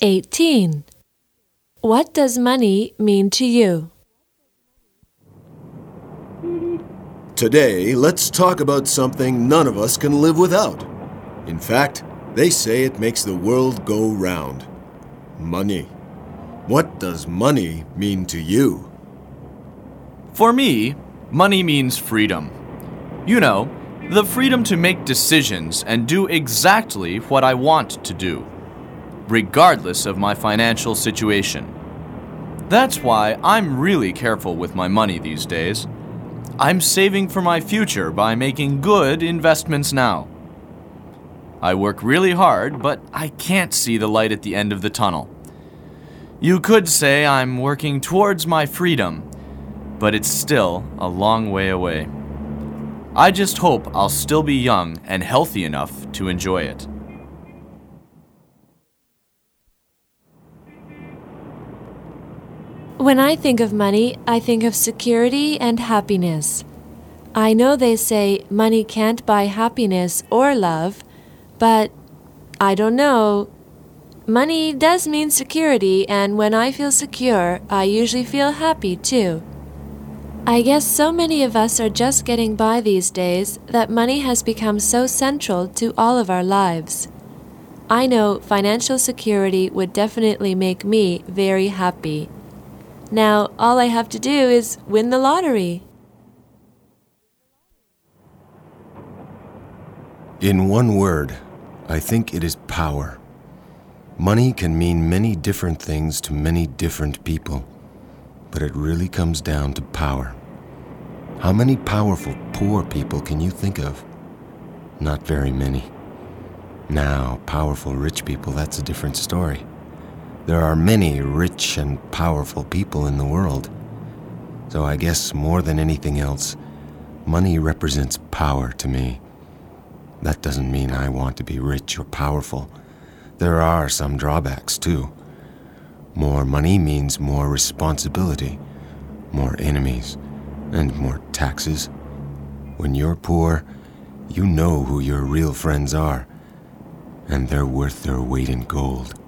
18. What does money mean to you? Today, let's talk about something none of us can live without. In fact, they say it makes the world go round. Money. What does money mean to you? For me, money means freedom. You know, the freedom to make decisions and do exactly what I want to do, regardless of my financial situation. That's why I'm really careful with my money these days. I'm saving for my future by making good investments now. I work really hard, but I can't see the light at the end of the tunnel. You could say I'm working towards my freedom, but it's still a long way away. I just hope I'll still be young and healthy enough to enjoy it. When I think of money, I think of security and happiness. I know they say money can't buy happiness or love, but I don't know. Money does mean security, and when I feel secure, I usually feel happy too. I guess so many of us are just getting by these days that money has become so central to all of our lives. I know financial security would definitely make me very happy. Now, all I have to do is win the lottery. In one word, I think it is power. Money can mean many different things to many different people, but it really comes down to power. How many powerful poor people can you think of? Not very many. Now, powerful rich people, that's a different story. There are many rich and powerful people in the world. So I guess more than anything else, money represents power to me. That doesn't mean I want to be rich or powerful. There are some drawbacks too. More money means more responsibility, more enemies, and more taxes. When you're poor, you know who your real friends are, and they're worth their weight in gold.